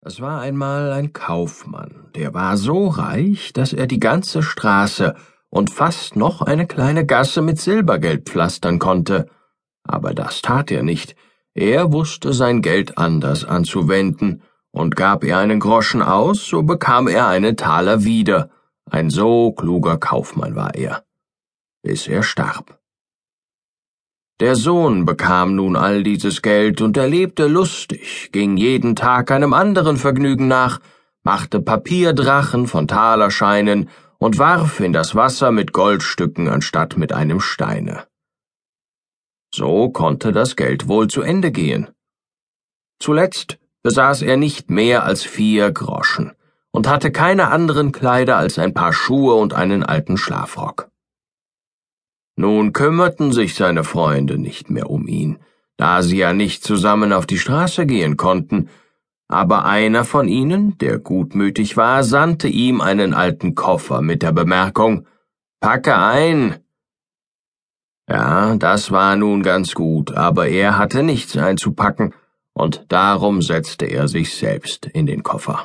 Es war einmal ein Kaufmann, der war so reich, dass er die ganze Straße und fast noch eine kleine Gasse mit Silbergeld pflastern konnte. Aber das tat er nicht. Er wusste sein Geld anders anzuwenden, und gab er einen Groschen aus, so bekam er einen Taler wieder. Ein so kluger Kaufmann war er, bis er starb. Der Sohn bekam nun all dieses Geld, und er lebte lustig, ging jeden Tag einem anderen Vergnügen nach, machte Papierdrachen von Talerscheinen und warf in das Wasser mit Goldstücken anstatt mit einem Steine. So konnte das Geld wohl zu Ende gehen. Zuletzt besaß er nicht mehr als 4 Groschen und hatte keine anderen Kleider als ein paar Schuhe und einen alten Schlafrock. Nun kümmerten sich seine Freunde nicht mehr um ihn, da sie ja nicht zusammen auf die Straße gehen konnten, aber einer von ihnen, der gutmütig war, sandte ihm einen alten Koffer mit der Bemerkung: »Packe ein!« Ja, das war nun ganz gut, aber er hatte nichts einzupacken, und darum setzte er sich selbst in den Koffer.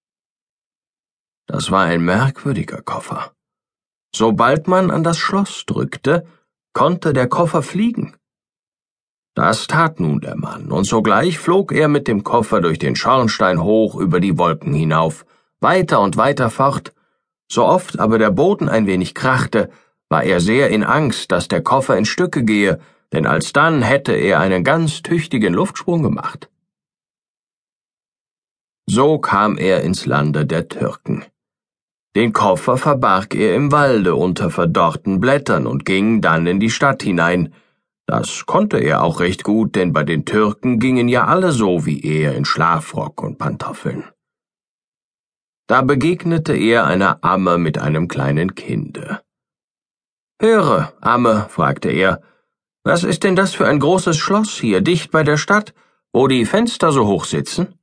Das war ein merkwürdiger Koffer. Sobald man an das Schloss drückte, konnte der Koffer fliegen. Das tat nun der Mann, und sogleich flog er mit dem Koffer durch den Schornstein hoch über die Wolken hinauf, weiter und weiter fort. So oft aber der Boden ein wenig krachte, war er sehr in Angst, dass der Koffer in Stücke gehe, denn alsdann hätte er einen ganz tüchtigen Luftsprung gemacht. So kam er ins Lande der Türken. Den Koffer verbarg er im Walde unter verdorrten Blättern und ging dann in die Stadt hinein. Das konnte er auch recht gut, denn bei den Türken gingen ja alle so wie er in Schlafrock und Pantoffeln. Da begegnete er einer Amme mit einem kleinen Kinde. »Höre, Amme«, fragte er, »was ist denn das für ein großes Schloss hier, dicht bei der Stadt, wo die Fenster so hoch sitzen?«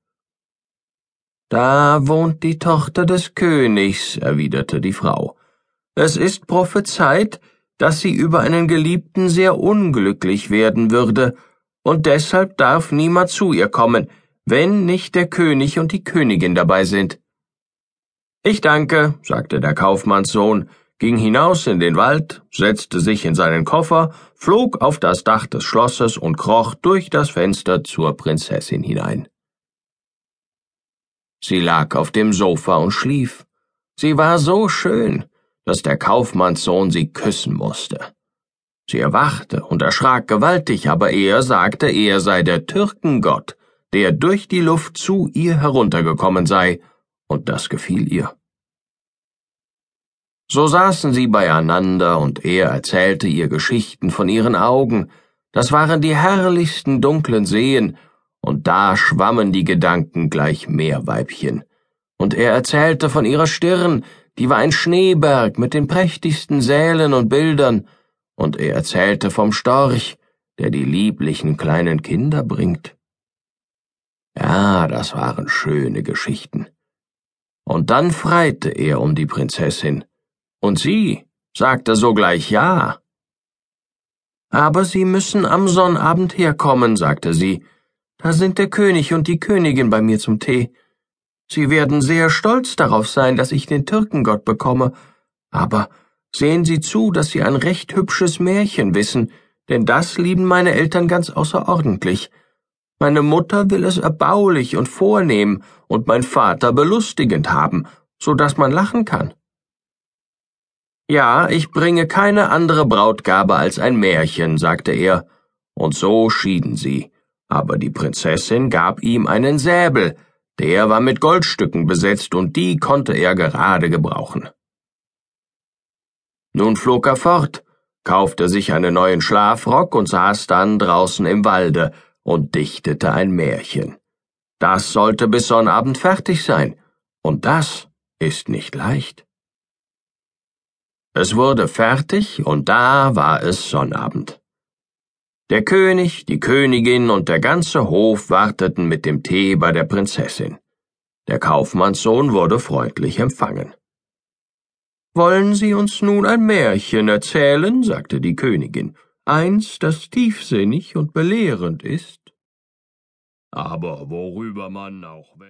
»Da wohnt die Tochter des Königs«, erwiderte die Frau. »Es ist prophezeit, dass sie über einen Geliebten sehr unglücklich werden würde, und deshalb darf niemand zu ihr kommen, wenn nicht der König und die Königin dabei sind.« »Ich danke«, sagte der Kaufmannssohn, ging hinaus in den Wald, setzte sich in seinen Koffer, flog auf das Dach des Schlosses und kroch durch das Fenster zur Prinzessin hinein. Sie lag auf dem Sofa und schlief. Sie war so schön, dass der Kaufmannssohn sie küssen musste. Sie erwachte und erschrak gewaltig, aber er sagte, er sei der Türkengott, der durch die Luft zu ihr heruntergekommen sei, und das gefiel ihr. So saßen sie beieinander, und er erzählte ihr Geschichten von ihren Augen. Das waren die herrlichsten dunklen Seen, und da schwammen die Gedanken gleich Meerweibchen. Und er erzählte von ihrer Stirn, die war ein Schneeberg mit den prächtigsten Sälen und Bildern, und er erzählte vom Storch, der die lieblichen kleinen Kinder bringt. Ja, das waren schöne Geschichten. Und dann freite er um die Prinzessin, und sie sagte sogleich ja. »Aber Sie müssen am Sonnabend herkommen«, sagte sie. »Da sind der König und die Königin bei mir zum Tee. Sie werden sehr stolz darauf sein, dass ich den Türkengott bekomme. Aber sehen Sie zu, dass Sie ein recht hübsches Märchen wissen, denn das lieben meine Eltern ganz außerordentlich. Meine Mutter will es erbaulich und vornehm und mein Vater belustigend haben, so dass man lachen kann.« »Ja, ich bringe keine andere Brautgabe als ein Märchen«, sagte er, und so schieden sie. Aber die Prinzessin gab ihm einen Säbel, der war mit Goldstücken besetzt, und die konnte er gerade gebrauchen. Nun flog er fort, kaufte sich einen neuen Schlafrock und saß dann draußen im Walde und dichtete ein Märchen. Das sollte bis Sonnabend fertig sein, und das ist nicht leicht. Es wurde fertig, und da war es Sonnabend. Der König, die Königin und der ganze Hof warteten mit dem Tee bei der Prinzessin. Der Kaufmannssohn wurde freundlich empfangen. »Wollen Sie uns nun ein Märchen erzählen?«, sagte die Königin, »eins, das tiefsinnig und belehrend ist.« »Aber worüber man auch